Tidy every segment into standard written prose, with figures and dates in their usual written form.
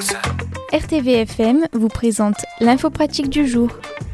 RTVFM vous présente l'info pratique du jour.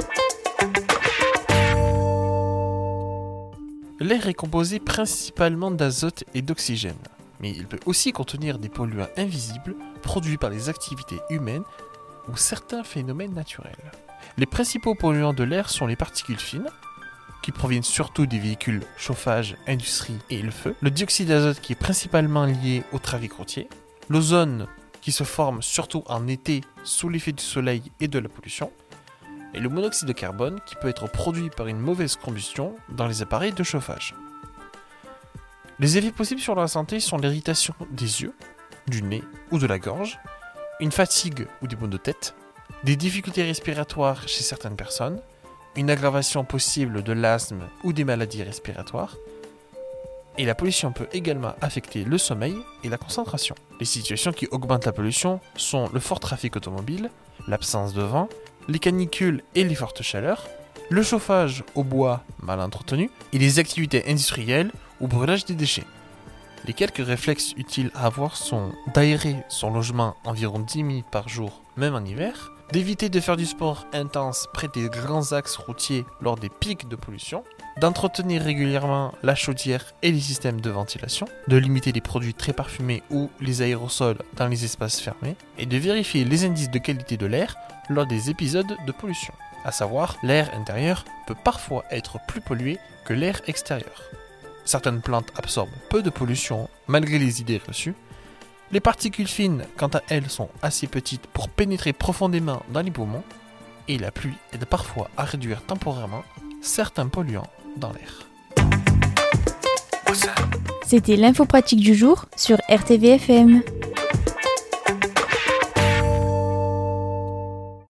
L'air est composé principalement d'azote et d'oxygène, mais il peut aussi contenir des polluants invisibles produits par les activités humaines ou certains phénomènes naturels. Les principaux polluants de l'air sont les particules fines, qui proviennent surtout des véhicules, chauffage, industrie et le feu, le dioxyde d'azote qui est principalement lié au trafic routier, l'ozone qui se forme surtout en été sous l'effet du soleil et de la pollution, et le monoxyde de carbone qui peut être produit par une mauvaise combustion dans les appareils de chauffage. Les effets possibles sur la santé sont l'irritation des yeux, du nez ou de la gorge, une fatigue ou des maux de tête, des difficultés respiratoires chez certaines personnes, une aggravation possible de l'asthme ou des maladies respiratoires, et la pollution peut également affecter le sommeil et la concentration. Les situations qui augmentent la pollution sont le fort trafic automobile, l'absence de vent, les canicules et les fortes chaleurs, le chauffage au bois mal entretenu et les activités industrielles ou brûlage des déchets. Les quelques réflexes utiles à avoir sont d'aérer son logement environ 10 minutes par jour, même en hiver, d'éviter de faire du sport intense près des grands axes routiers lors des pics de pollution, d'entretenir régulièrement la chaudière et les systèmes de ventilation, de limiter les produits très parfumés ou les aérosols dans les espaces fermés, et de vérifier les indices de qualité de l'air lors des épisodes de pollution. À savoir, l'air intérieur peut parfois être plus pollué que l'air extérieur. Certaines plantes absorbent peu de pollution malgré les idées reçues. Les particules fines, quant à elles, sont assez petites pour pénétrer profondément dans les poumons, et la pluie aide parfois à réduire temporairement certains polluants dans l'air. C'était l'info pratique du jour sur RTVFM.